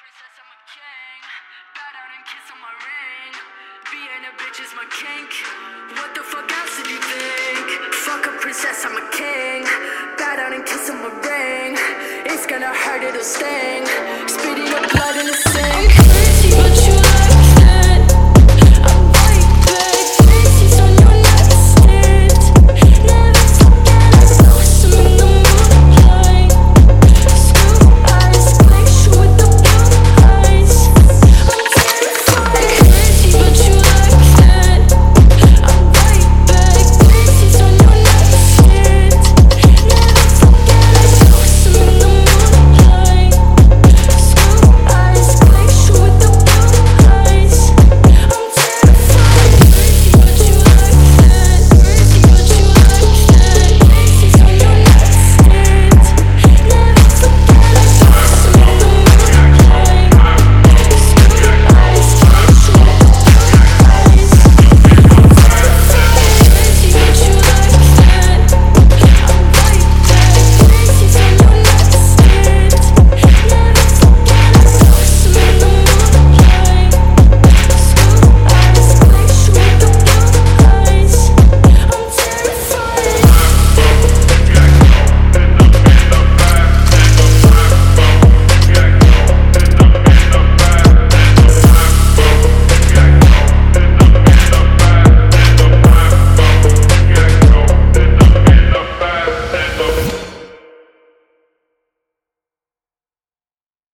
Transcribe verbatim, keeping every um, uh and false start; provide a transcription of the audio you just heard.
princess, I'm a king. Bow down and kiss on my ring. Being a bitch is my kink. What the fuck else did you think? Fuck a princess, I'm a king. Bow down and kiss on my ring. It's gonna hurt, it'll sting.